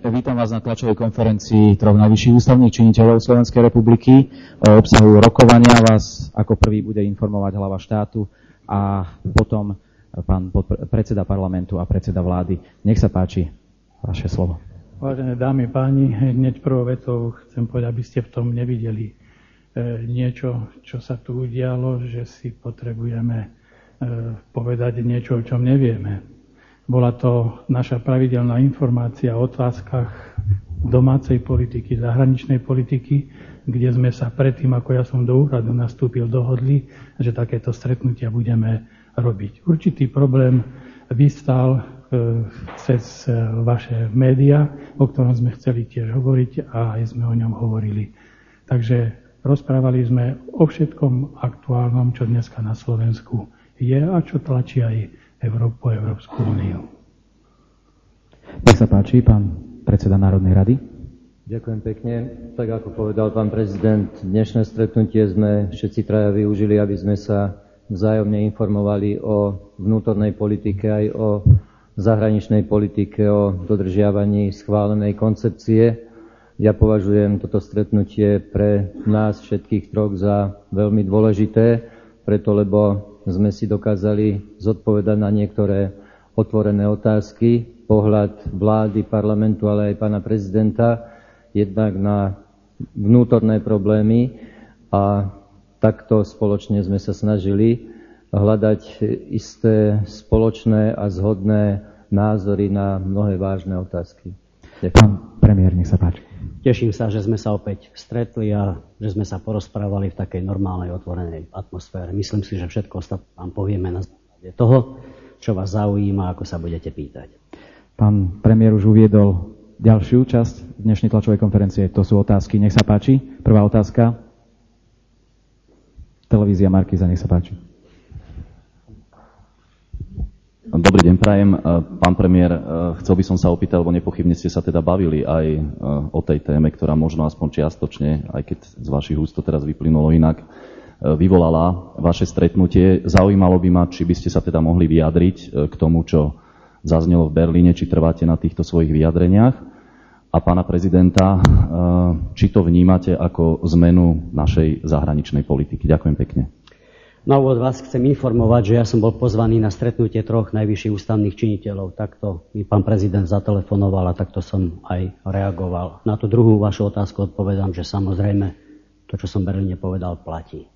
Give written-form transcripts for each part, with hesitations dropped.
Vítam vás na tlačovej konferencii troch najvyšších ústavných činiteľov Slovenskej republiky. O obsahu rokovania vás ako prvý bude informovať hlava štátu a potom pán predseda parlamentu a predseda vlády. Nech sa páči, vaše slovo. Vážené dámy, páni, hneď prvou vetou chcem povedať, aby ste v tom nevideli niečo, čo sa tu udialo, že si potrebujeme povedať niečo, o čom nevieme. Bola to naša pravidelná informácia o otázkach domácej politiky, zahraničnej politiky, kde sme sa predtým, ako ja som do úradu nastúpil, dohodli, že takéto stretnutia budeme robiť. Určitý problém vystal cez vaše médiá, o ktorom sme chceli tiež hovoriť a aj sme o ňom hovorili. Takže rozprávali sme o všetkom aktuálnom, čo dneska na Slovensku je a čo tlačí aj Európsku úniu. Nech sa páči, pán predseda Národnej rady. Ďakujem pekne. Tak ako povedal pán prezident, dnešné stretnutie sme všetci traja využili, aby sme sa vzájomne informovali o vnútornej politike aj o zahraničnej politike, o dodržiavaní schválenej koncepcie. Ja považujem toto stretnutie pre nás všetkých troch za veľmi dôležité, preto lebo sme si dokázali zodpovedať na niektoré otvorené otázky, pohľad vlády, parlamentu, ale aj pána prezidenta, jednak na vnútorné problémy a takto spoločne sme sa snažili hľadať isté spoločné a zhodné názory na mnohé vážne otázky. Ďakujem. Pán premiér, nech sa páči. Teším sa, že sme sa opäť stretli a že sme sa porozprávali v takej normálnej, otvorenej atmosfére. Myslím si, že všetko ostatné vám povieme na základe toho, čo vás zaujíma, ako sa budete pýtať. Pán premiér už uviedol ďalšiu časť dnešnej tlačovej konferencie. To sú otázky. Nech sa páči. Prvá otázka. Televízia Markíza, nech sa páči. Dobrý deň, prajem. Pán premiér, chcel by som sa opýtať, lebo nepochybne ste sa teda bavili aj o tej téme, ktorá možno aspoň čiastočne, aj keď z vašich úst to teraz vyplynulo inak, vyvolala vaše stretnutie. Zaujímalo by ma, či by ste sa teda mohli vyjadriť k tomu, čo zaznelo v Berlíne, či trváte na týchto svojich vyjadreniach. A pána prezidenta, či to vnímate ako zmenu našej zahraničnej politiky. Ďakujem pekne. Na úvod vás chcem informovať, že ja som bol pozvaný na stretnutie troch najvyšších ústavných činiteľov. Takto mi pán prezident zatelefonoval a takto som aj reagoval. Na tú druhú vašu otázku odpovedám, že samozrejme to, čo som v Berlíne povedal, platí.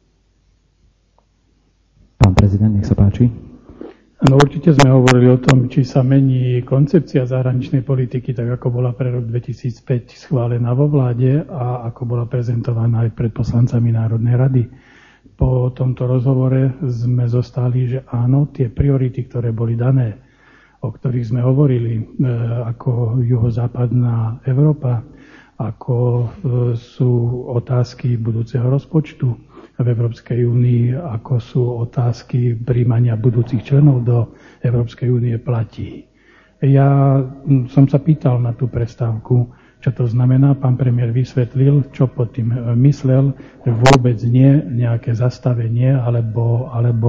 Pán prezident, nech sa páči. No určite sme hovorili o tom, či sa mení koncepcia zahraničnej politiky, tak ako bola pre rok 2005 schválená vo vláde a ako bola prezentovaná aj pred poslancami Národnej rady. Po tomto rozhovore sme zostali, že áno, tie priority, ktoré boli dané, o ktorých sme hovorili, ako juhozápadná Európa, ako sú otázky budúceho rozpočtu v Európskej únii, ako sú otázky príjmania budúcich členov do Európskej únie, platí. Ja som sa pýtal na tú prestávku, čo to znamená. Pán premiér vysvetlil, čo pod tým myslel, že vôbec nie nejaké zastavenie alebo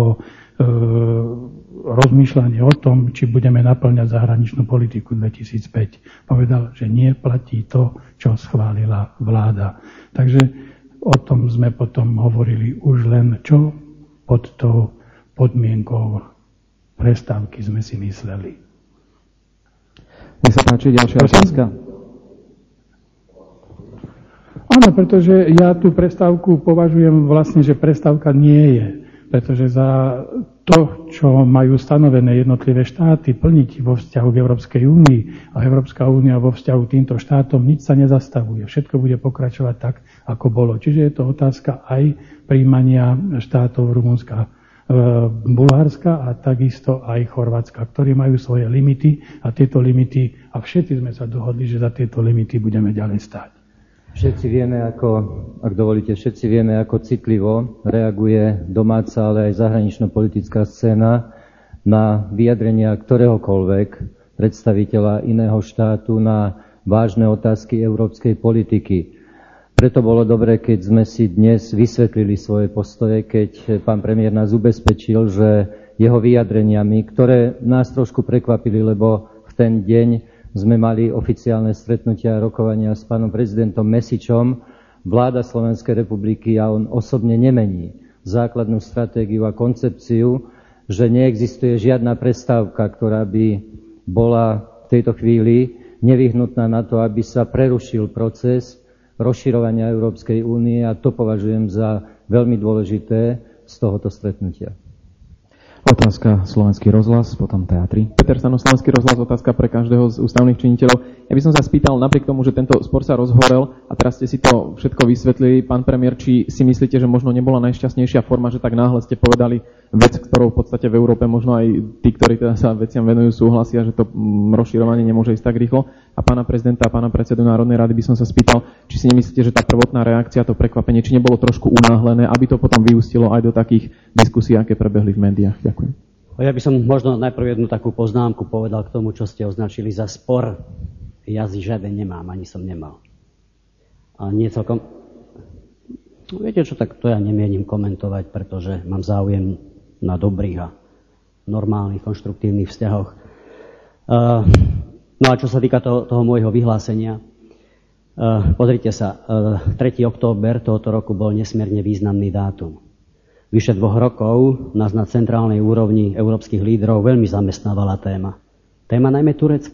rozmýšľanie o tom, či budeme naplňať zahraničnú politiku 2005. Povedal, že nie, platí to, čo schválila vláda. Takže o tom sme potom hovorili už len, čo pod tou podmienkou prestávky sme si mysleli. Nech sa páči, ďalšia otázka. Áno, pretože ja tú prestávku považujem vlastne, že prestávka nie je. Pretože za to, čo majú stanovené jednotlivé štáty plniť vo vzťahu k Európskej únii a Európska únia vo vzťahu k týmto štátom, nič sa nezastavuje. Všetko bude pokračovať tak, ako bolo. Čiže je to otázka aj príjmania štátov Rumunska, Bulharska a takisto aj Chorvátska, ktorí majú svoje limity a tieto limity, a všetci sme sa dohodli, že za tieto limity budeme ďalej stáť. Všetci vieme, všetci vieme, ako citlivo reaguje domáca, ale aj zahranično-politická scéna na vyjadrenia ktoréhokoľvek predstaviteľa iného štátu na vážne otázky európskej politiky. Preto bolo dobre, keď sme si dnes vysvetlili svoje postoje, keď pán premiér nás ubezpečil, že jeho vyjadreniami, ktoré nás trošku prekvapili, lebo v ten deň sme mali oficiálne stretnutia a rokovania s pánom prezidentom Mesičom. Vláda Slovenskej republiky a on osobne nemení základnú stratégiu a koncepciu, že neexistuje žiadna prestávka, ktorá by bola v tejto chvíli nevyhnutná na to, aby sa prerušil proces rozširovania Európskej únie a to považujem za veľmi dôležité z tohoto stretnutia. Otázka Slovenský rozhlas, potom Teatri. Peter Stano, Slovenský rozhlas, otázka pre každého z ústavných činiteľov. Ja by som sa spýtal, napriek tomu, že tento spor sa rozhorel a teraz ste si to všetko vysvetlili, pán premiér, či si myslíte, že možno nebola najšťastnejšia forma, že tak náhle ste povedali vec, ktorou v podstate v Európe možno aj tí, ktorí teda sa veciam venujú, súhlasia, že to rozširovanie nemôže ísť tak rýchlo. A pána prezidenta a pána predsedu Národnej rady by som sa spýtal, či si nemyslíte, že tá prvotná reakcia, to prekvapenie, či nebolo trošku unáhlené, aby to potom vyústilo aj do takých diskusí, aké prebehli v médiách. Ďakujem. Ja by som možno najprv jednu takú poznámku povedal k tomu, čo ste označili za spor. Ja žiaden nemám, ani som nemal. A nie celkom... Viete čo, tak to ja nemienim komentovať, pretože mám záujem na dobrých a normálnych, konštruktívnych vzťahoch. No a čo sa týka toho môjho vyhlásenia, pozrite sa, 3. október tohoto roku bol nesmierne významný dátum. Vyše 2 rokov nás na centrálnej úrovni európskych lídrov veľmi zamestnávala téma. Téma najmä Turecka.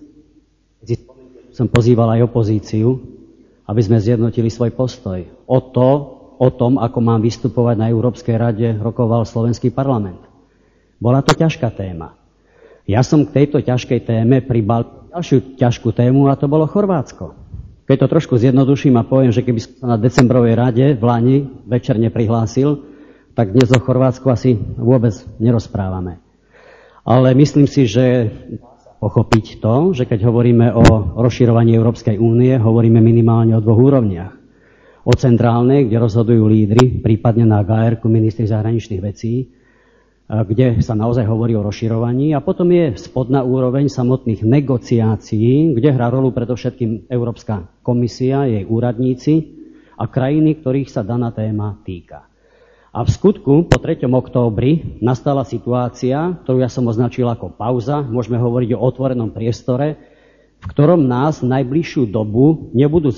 Som pozýval aj opozíciu, aby sme zjednotili svoj postoj. O tom, ako mám vystupovať na Európskej rade, rokoval slovenský parlament. Bola to ťažká téma. Ja som k tejto ťažkej téme pribal ďalšiu ťažkú tému a to bolo Chorvátsko. Keď to trošku zjednoduším a poviem, že keby som sa na decembrovej rade v Lani večer neprihlásil, tak dnes o Chorvátsku asi vôbec nerozprávame. Ale myslím si, že pochopiť to, že keď hovoríme o rozširovaní Európskej únie, hovoríme minimálne o 2 úrovniach. O centrálnej, kde rozhodujú lídri, prípadne na GR-ku ministri zahraničných vecí, kde sa naozaj hovorí o rozširovaní, a potom je spodná úroveň samotných negociácií, kde hrá rolu predovšetkým Európska komisia, jej úradníci a krajiny, ktorých sa daná téma týka. A v skutku po 3. októbri nastala situácia, ktorú ja som označil ako pauza, môžeme hovoriť o otvorenom priestore, v ktorom nás najbližšiu dobu nebudú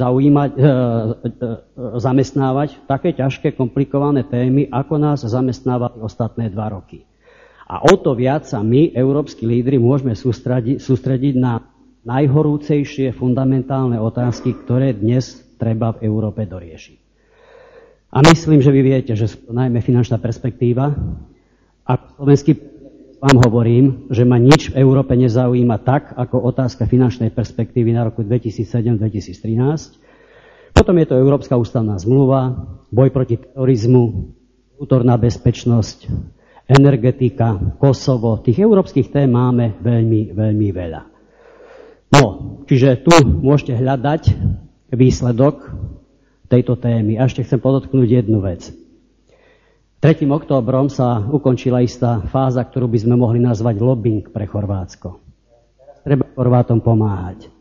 zamestnávať také ťažké, komplikované témy, ako nás zamestnávali ostatné 2 roky. A o to viac sa my, európski lídri, môžeme sústrediť na najhorúcejšie fundamentálne otázky, ktoré dnes treba v Európe doriešiť. A myslím, že vy viete, že sú to najmä finančná perspektíva. A slovenský vám hovorím, že ma nič v Európe nezaujíma tak, ako otázka finančnej perspektívy na roku 2007-2013. Potom je to Európska ústavná zmluva, boj proti terorizmu, vnútorná bezpečnosť, energetika, Kosovo. Tých európskych tém máme veľmi, veľmi veľa. No, čiže tu môžete hľadať výsledok tejto témy. A ešte chcem podotknúť jednu vec. 3. októbrom sa ukončila istá fáza, ktorú by sme mohli nazvať lobbying pre Chorvátsko. Treba Chorvátom pomáhať.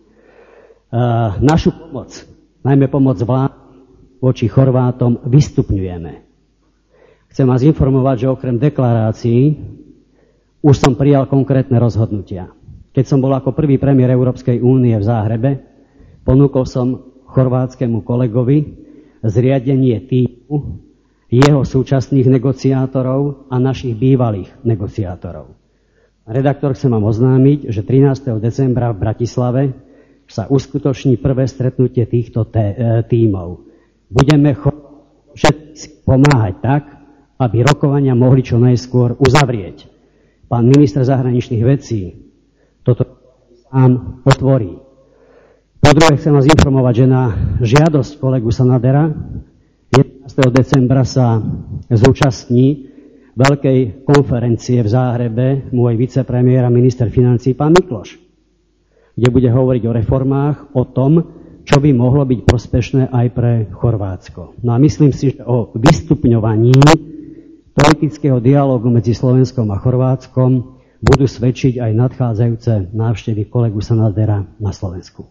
Našu pomoc, najmä pomoc vlády voči Chorvátom, vystupňujeme. Chcem vás informovať, že okrem deklarácií už som prijal konkrétne rozhodnutia. Keď som bol ako prvý premiér Európskej únie v Záhrebe, ponúkol som chorvátskemu kolegovi zriadenie týmu jeho súčasných negociátorov a našich bývalých negociátorov. Redaktor, chcem vám oznámiť, že 13. decembra v Bratislave sa uskutoční prvé stretnutie týchto tímov. Budeme všetci pomáhať tak, aby rokovania mohli čo najskôr uzavrieť. Pán minister zahraničných vecí toto sám otvorí. Po druhé, chcem vás informovať, že na žiadosť kolegu Sanadera 11. decembra sa zúčastní veľkej konferencie v Záhrebe môj vicepremiér a minister financií pán Mikloš, kde bude hovoriť o reformách, o tom, čo by mohlo byť prospešné aj pre Chorvátsko. No a myslím si, že o vystupňovaní politického dialógu medzi Slovenskom a Chorvátskom budú svedčiť aj nadchádzajúce návštevy kolegu Sanadera na Slovensku.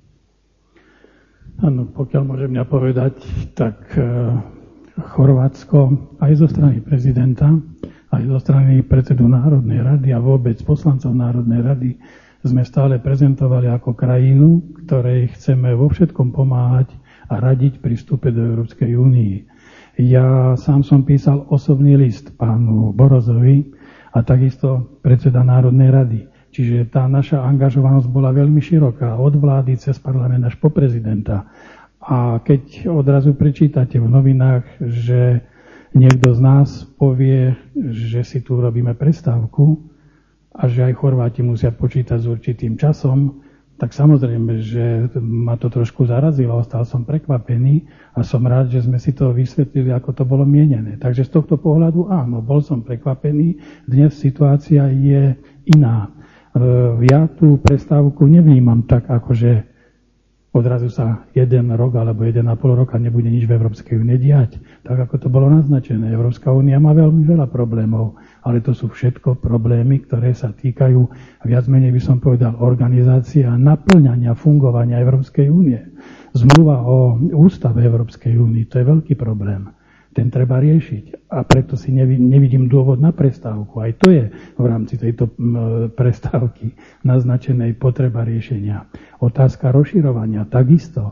Áno, pokiaľ môžem ja povedať, tak Chorvátsko aj zo strany prezidenta, aj zo strany predsedu Národnej rady a vôbec poslancov Národnej rady sme stále prezentovali ako krajinu, ktorej chceme vo všetkom pomáhať a radiť pri vstupe do Európskej únii. Ja sám som písal osobný list pánu Borozovi a takisto predseda Národnej rady. Čiže tá naša angažovanosť bola veľmi široká, od vlády cez parlament až po prezidenta. A keď odrazu prečítate v novinách, že niekto z nás povie, že si tu robíme prestávku a že aj Chorváti musia počítať s určitým časom, tak samozrejme, že ma to trošku zarazilo, ostal som prekvapený a som rád, že sme si to vysvetlili, ako to bolo mienené. Takže z tohto pohľadu áno, bol som prekvapený. Dnes situácia je iná. Ja tú prestávku nevnímam tak, ako že odrazu sa 1 rok alebo 1,5 roka nebude nič v Európskej únii diať. Tak ako to bolo naznačené. Európska únia má veľmi veľa problémov, ale to sú všetko problémy, ktoré sa týkajú, viac menej by som povedal, organizácie a naplňania fungovania Európskej únie. Zmluva o ústave Európskej únie, to je veľký problém. Ten treba riešiť a preto si nevidím dôvod na prestávku. Aj to je v rámci tejto prestávky naznačenej potreba riešenia. Otázka rozširovania, takisto.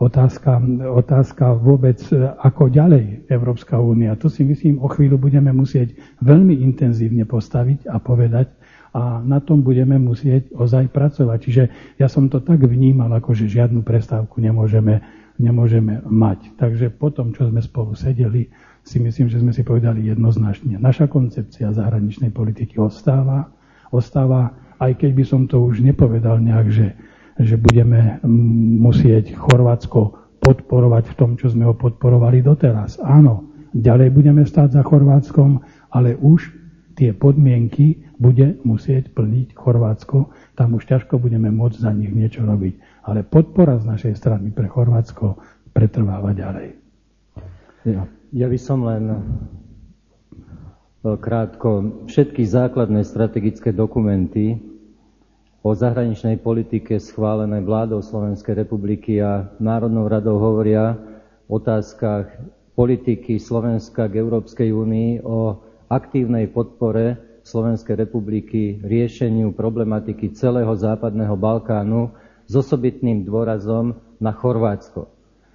Otázka vôbec, ako ďalej Európska únia. To si myslím, o chvíľu budeme musieť veľmi intenzívne postaviť a povedať a na tom budeme musieť ozaj pracovať. Čiže ja som to tak vnímal, ako že žiadnu prestávku nemôžeme mať. Takže po tom, čo sme spolu sedeli, si myslím, že sme si povedali jednoznačne. Naša koncepcia zahraničnej politiky ostáva, aj keď by som to už nepovedal nejak, že budeme musieť Chorvátsko podporovať v tom, čo sme ho podporovali doteraz. Áno, ďalej budeme stáť za Chorvátskom, ale už tie podmienky bude musieť plniť Chorvátsko. Tam už ťažko budeme môcť za nich niečo robiť. Ale podpora z našej strany pre Chorvátsko pretrváva ďalej. Ja by som len krátko všetky základné strategické dokumenty o zahraničnej politike schválené vládou Slovenskej republiky a Národnou radou hovoria o otázkach politiky Slovenska k Európskej únii, o aktívnej podpore Slovenskej republiky riešeniu problematiky celého západného Balkánu s osobitným dôrazom na Chorvátsko.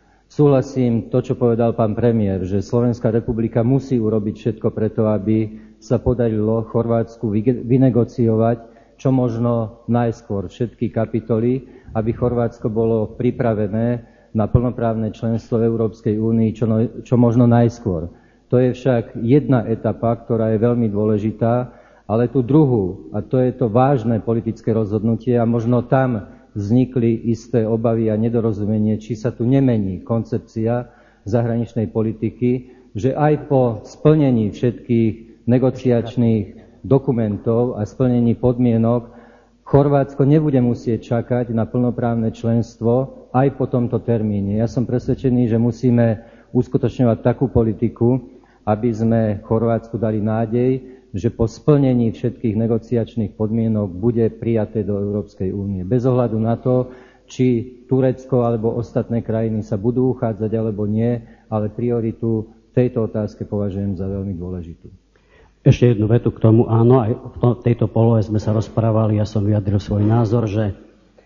Súhlasím to, čo povedal pán premiér, že Slovenská republika musí urobiť všetko preto, aby sa podarilo Chorvátsku vynegociovať čo možno najskôr všetky kapitoly, aby Chorvátsko bolo pripravené na plnoprávne členstvo v Európskej únii čo možno najskôr. To je však jedna etapa, ktorá je veľmi dôležitá, ale tú druhú, a to je to vážne politické rozhodnutie, a možno tam vznikli isté obavy a nedorozumenie, či sa tu nemení koncepcia zahraničnej politiky, že aj po splnení všetkých negociačných dokumentov a splnení podmienok Chorvátsko nebude musieť čakať na plnoprávne členstvo aj po tomto termíne. Ja som presvedčený, že musíme uskutočňovať takú politiku, aby sme Chorvátsku dali nádej, že po splnení všetkých negociačných podmienok bude prijaté do Európskej únie. Bez ohľadu na to, či Turecko alebo ostatné krajiny sa budú uchádzať alebo nie, ale prioritu tejto otázke považujem za veľmi dôležitú. Ešte jednu vetu k tomu. Áno, aj v tejto polohe sme sa rozprávali, ja som vyjadril svoj názor, že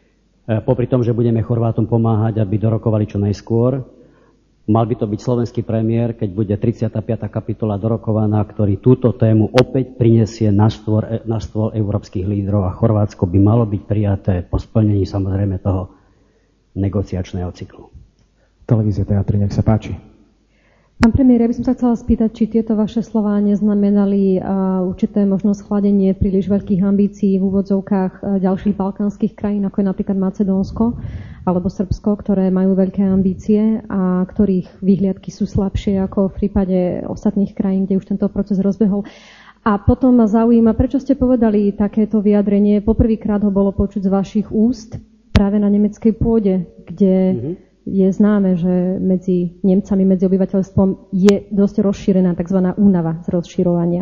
popri tom, že budeme Chorvátom pomáhať, aby dorokovali čo najskôr, mal by to byť slovenský premiér, keď bude 35. kapitola dorokovaná, ktorý túto tému opäť prinesie na stôl európskych lídrov a Chorvátsko by malo byť prijaté po splnení samozrejme toho negociačného cyklu. Televízia Teatry, nech sa páči. Pán premiér, ja by som sa chcela spýtať, či tieto vaše slová neznamenali určité možno schladenie príliš veľkých ambícií v úvodzovkách ďalších balkánskych krajín, ako je napríklad Macedónsko alebo Srbsko, ktoré majú veľké ambície a ktorých výhliadky sú slabšie ako v prípade ostatných krajín, kde už tento proces rozbehol. A potom ma zaujíma, prečo ste povedali takéto vyjadrenie. Poprvýkrát ho bolo počuť z vašich úst práve na nemeckej pôde, kde je známe, že medzi Nemcami, medzi obyvateľstvom je dosť rozšírená tzv. Únava z rozširovania.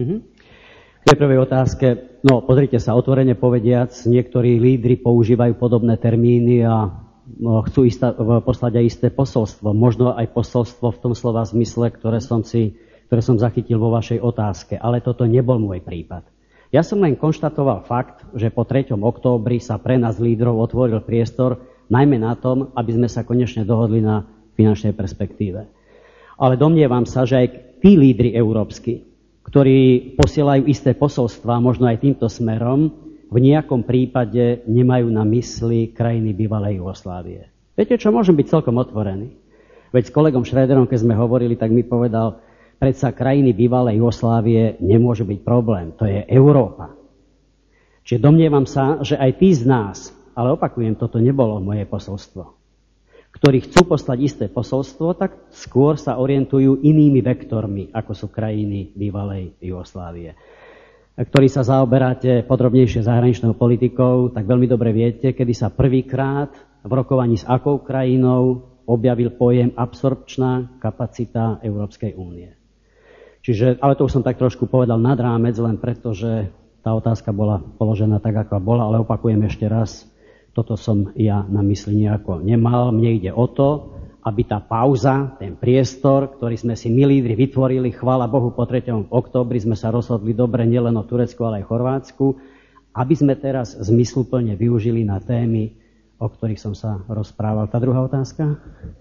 K tej prvej otázke, pozrite sa, otvorene povediac, niektorí lídri používajú podobné termíny a chcú poslať aj isté posolstvo. Možno aj posolstvo v tom slova zmysle, ktoré som zachytil vo vašej otázke. Ale toto nebol môj prípad. Ja som len konštatoval fakt, že po 3. októbri sa pre nás lídrov otvoril priestor najmä na tom, aby sme sa konečne dohodli na finančnej perspektíve. Ale domnievam sa, že aj tí lídri európski, ktorí posielajú isté posolstvá, možno aj týmto smerom, v nejakom prípade nemajú na mysli krajiny bývalej Jugoslávie. Viete čo, môžem byť celkom otvorený. Veď s kolegom Schröderom, keď sme hovorili, tak mi povedal, predsa krajiny bývalej Jugoslávie nemôže byť problém. To je Európa. Čiže domnievam sa, že aj tí z nás, ale opakujem, toto nebolo moje posolstvo, ktorí chcú poslať isté posolstvo, tak skôr sa orientujú inými vektormi, ako sú krajiny bývalej Jugoslávie. Ktorí sa zaoberáte podrobnejšie zahraničnou politikou, tak veľmi dobre viete, kedy sa prvýkrát v rokovaní s akou krajinou objavil pojem absorpčná kapacita Európskej únie. Čiže, ale to už som tak trošku povedal nad rámec, len preto, že tá otázka bola položená tak, ako bola, ale opakujem ešte raz, toto som ja na mysli nejako nemal. Mne ide o to, aby tá pauza, ten priestor, ktorý sme si my lídri vytvorili, chvála Bohu, po 3. októbri sme sa rozhodli dobre nielen o Turecku, ale aj Chorvátsku, aby sme teraz zmysluplne využili na témy, o ktorých som sa rozprával. Tá druhá otázka?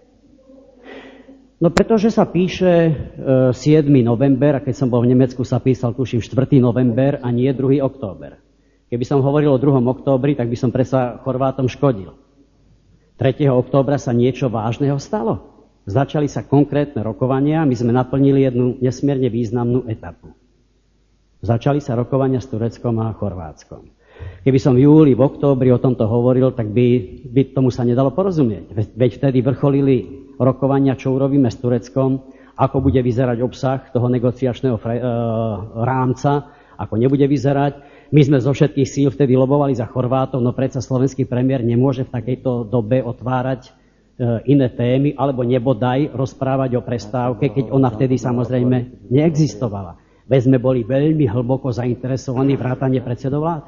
No pretože sa píše 7. november, a keď som bol v Nemecku, sa písal, tuším, 4. november a nie 2. október. Keby som hovoril o 2. októbri, tak by som predsa Chorvátom škodil. 3. októbra sa niečo vážneho stalo. Začali sa konkrétne rokovania, my sme naplnili jednu nesmierne významnú etapu. Začali sa rokovania s Tureckom a Chorvátskom. Keby som v júli, v októbri o tomto hovoril, tak by tomu sa nedalo porozumieť. Veď vtedy vrcholili rokovania, čo urobíme s Tureckom, ako bude vyzerať obsah toho negociačného rámca, ako nebude vyzerať. My sme zo všetkých síl vtedy lobovali za Chorvátov, no predsa slovenský premiér nemôže v takejto dobe otvárať iné témy, alebo nebodaj rozprávať o prestávke, keď ona vtedy samozrejme neexistovala. Veď sme boli veľmi hlboko zainteresovaní vrátane predsedov vlád.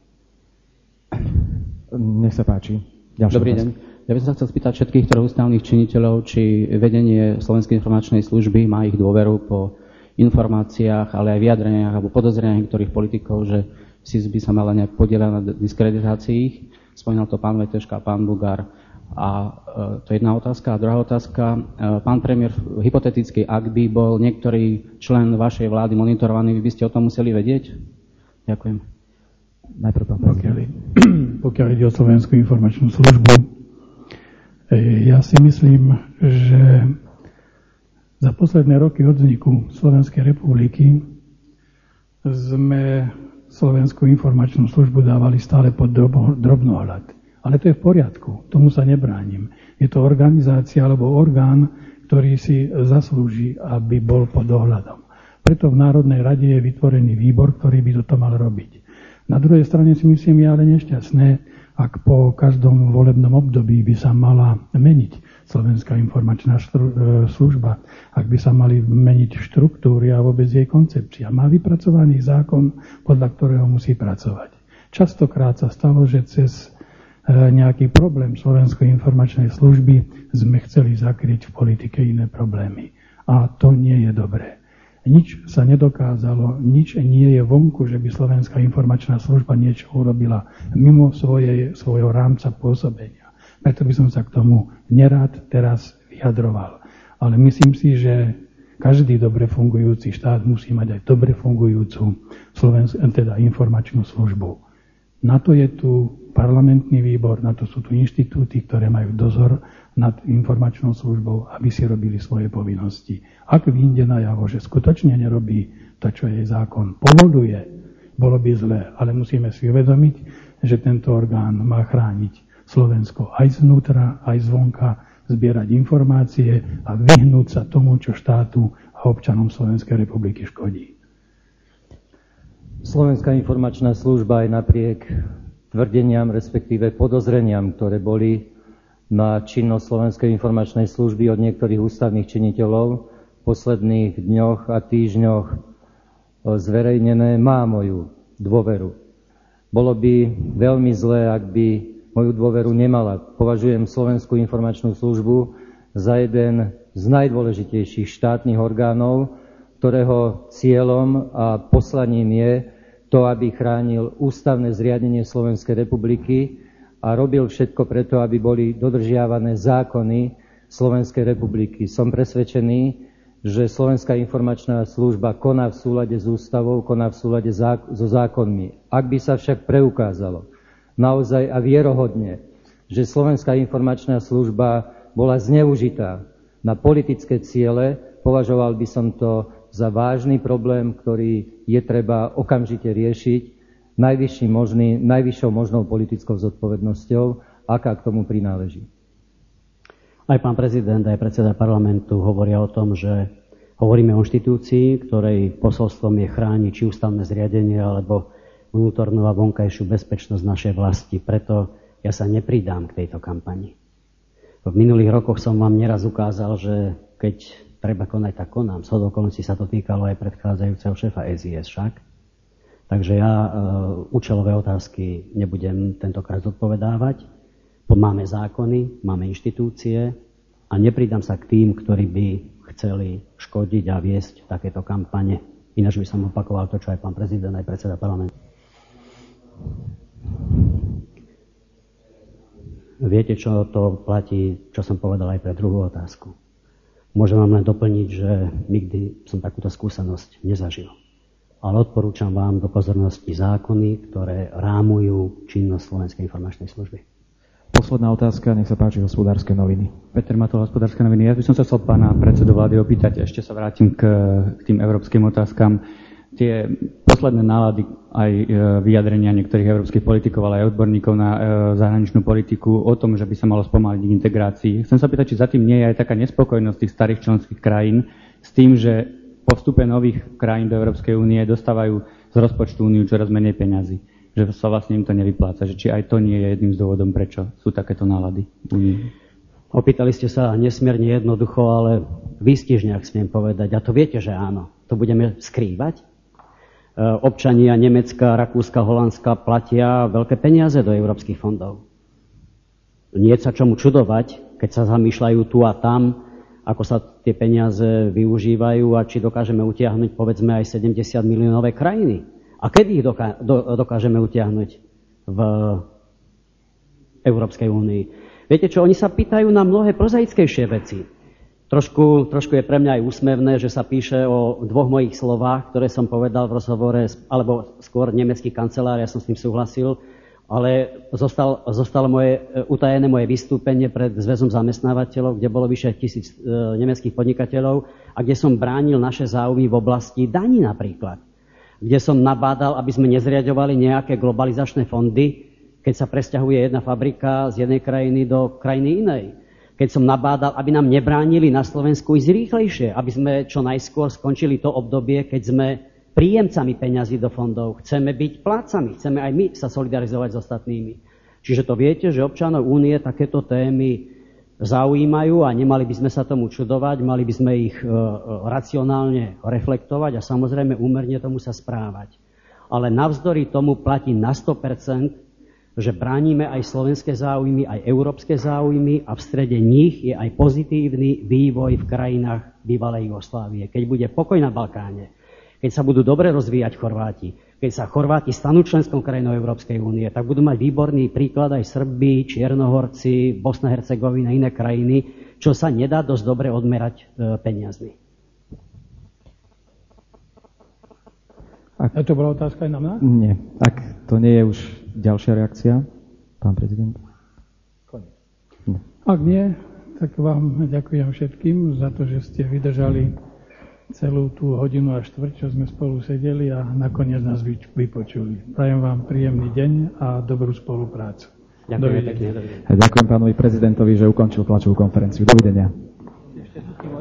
Nech sa páči. Dobrý deň. Ja by som sa chcel spýtať všetkých troch ústavných činiteľov, či vedenie Slovenskej informačnej služby má ich dôveru po informáciách, ale aj vyjadreniach alebo podozreniach niektorých politikov, že si by sa mala nejak podieľať na diskreditácii ich. Spomínal to pán Veteška, pán Bugár. A to je jedna otázka. A druhá otázka. Pán premiér, hypoteticky, ak by bol niektorý člen vašej vlády monitorovaný, vy by ste o tom museli vedieť? Ďakujem. Najprv pán premiér. Pokiaľ ide o Slovenskú informačnú službu, ja si myslím, že za posledné roky od vzniku Slovenskej republiky sme Slovenskú informačnú službu dávali stále pod drobnohľad. Ale to je v poriadku, tomu sa nebránim. Je to organizácia alebo orgán, ktorý si zaslúži, aby bol pod dohľadom. Preto v Národnej rade je vytvorený výbor, ktorý by toto mal robiť. Na druhej strane si myslím, je ale nešťastné, ak po každom volebnom období by sa mala meniť Slovenská informačná služba, ak by sa mali meniť štruktúry a vôbec jej koncepcia. Má vypracovaný zákon, podľa ktorého musí pracovať. Častokrát sa stalo, že cez nejaký problém Slovenskej informačnej služby sme chceli zakryť v politike iné problémy. A to nie je dobré. Nič sa nedokázalo, nič nie je vonku, že by Slovenská informačná služba niečo urobila mimo svojho rámca pôsobenia. Preto by som sa k tomu nerád teraz vyjadroval. Ale myslím si, že každý dobre fungujúci štát musí mať aj dobre fungujúcu informačnú službu. Na to je tu parlamentný výbor, na to sú tu inštitúty, ktoré majú dozor nad informačnou službou, aby si robili svoje povinnosti. Ak vyjde najavo, že skutočne nerobí to, čo jej zákon povoľuje, bolo by zlé, ale musíme si uvedomiť, že tento orgán má chrániť Slovensko aj zvnútra, aj zvonka, zbierať informácie a vyhnúť sa tomu, čo štátu a občanom Slovenskej republiky škodí. Slovenská informačná služba aj napriek tvrdeniam, respektíve podozreniam, ktoré boli na činnosť Slovenskej informačnej služby od niektorých ústavných činiteľov v posledných dňoch a týždňoch zverejnené, má moju dôveru. Bolo by veľmi zlé, ak by moju dôveru nemala. Považujem Slovenskú informačnú službu za jeden z najdôležitejších štátnych orgánov, ktorého cieľom a poslaním je to, aby chránil ústavné zriadenie Slovenskej republiky a robil všetko preto, aby boli dodržiavané zákony Slovenskej republiky. Som presvedčený, že Slovenská informačná služba koná v súlade s ústavou, koná v súlade so zákonmi. Ak by sa však preukázalo naozaj a vierohodne, že Slovenská informačná služba bola zneužitá na politické ciele, považoval by som to za vážny problém, ktorý je treba okamžite riešiť najvyššou možnou politickou zodpovednosťou, aká k tomu prináleží. Aj pán prezident, aj predseda parlamentu hovoria o tom, že hovoríme o inštitúcii, ktorej posolstvom je chrániť či ústavné zriadenie, alebo vnútornú a vonkajšiu bezpečnosť našej vlasti. Preto ja sa nepridám k tejto kampani. V minulých rokoch som vám neraz ukázal, že keď treba konať, tak konám. Zhodou okolností sa to týkalo aj predchádzajúceho šéfa SIS však. Takže ja účelové otázky nebudem tentokrát zodpovedávať. Máme zákony, máme inštitúcie a nepridám sa k tým, ktorí by chceli škodiť a viesť takéto kampane. Ináč by som opakoval to, čo aj pán prezident, aj predseda parlamentu. Viete, čo to platí, čo som povedal aj pre druhú otázku. Môžem vám len doplniť, že nikdy som takúto skúsenosť nezažil. Ale odporúčam vám do pozornosti zákony, ktoré rámujú činnosť Slovenskej informačnej služby. Posledná otázka, nech sa páči, Hospodárske noviny. Peter Matol, Hospodárske noviny. Ja by som sa chcel pána predsedu vlády opýtať, ešte sa vrátim k tým európskym otázkam. Tie posledné nálady, aj vyjadrenia niektorých európskych politikov, ale aj odborníkov na zahraničnú politiku o tom, že by sa malo spomaliť k integrácii. Chcem sa pýtať, či za tým nie je aj taká nespokojnosť tých starých členských krajín s tým, že po vstupe nových krajín do Európskej únie dostávajú z rozpočtu úniu čoraz menej peňazí. Že sa vlastne im to nevypláca. Že či aj to nie je jedným z dôvodom, prečo sú takéto nálady v únii. Opýtali ste sa nesmierne jednoducho, ale výstižne, ak smiem povedať. A to viete, že áno. To budeme skrývať? Občania Nemecka, Rakúska, Holandska platia veľké peniaze do európskych fondov. Nie je sa čomu čudovať, keď sa zamýšľajú tu a tam, ako sa tie peniaze využívajú a či dokážeme utiahnuť, povedzme, aj 70 miliónové krajiny. A kedy ich dokážeme utiahnuť v Európskej únii? Viete čo, oni sa pýtajú na mnohé prozaickejšie veci. Trošku je pre mňa aj úsmevné, že sa píše o dvoch mojich slovách, ktoré som povedal v rozhovore, alebo skôr nemecký kancelár, ja som s tým súhlasil, ale zostalo utajené moje vystúpenie pred Zväzom zamestnávateľov, kde bolo vyše 1000 nemeckých podnikateľov a kde som bránil naše záujmy v oblasti daní napríklad. Kde som nabádal, aby sme nezriaďovali nejaké globalizačné fondy, keď sa presťahuje jedna fabrika z jednej krajiny do krajiny inej. Keď som nabádal, aby nám nebránili na Slovensku ísť rýchlejšie, aby sme čo najskôr skončili to obdobie, keď sme príjemcami peňazí do fondov. Chceme byť plácami, chceme aj my sa solidarizovať s ostatnými. Čiže to viete, že občanov únie takéto témy zaujímajú a nemali by sme sa tomu čudovať, mali by sme ich racionálne reflektovať a samozrejme úmerne tomu sa správať. Ale navzdory tomu platí na 100%, že bránime aj slovenské záujmy, aj európske záujmy a v strede nich je aj pozitívny vývoj v krajinách bývalej Jugoslávie. Keď bude pokoj na Balkáne, keď sa budú dobre rozvíjať Chorváti, keď sa Chorváti stanú členskou krajinou Európskej únie, tak budú mať výborný príklad aj Srbi, Čiernohorci, Bosna, Hercegovina, iné krajiny, čo sa nedá dosť dobre odmerať peniazmi. A to bola otázka aj na mňa? Nie. Ak to nie je už ďalšia reakcia, pán prezident? Nie. Ak nie, tak vám ďakujem všetkým za to, že ste vydržali celú tú hodinu a štvrť, čo sme spolu sedeli a nakoniec nás vypočuli. Prajem vám príjemný deň a dobrú spoluprácu. Ďakujem pekne. Ďakujem pánovi prezidentovi, že ukončil tlačovú konferenciu. Dovidenia.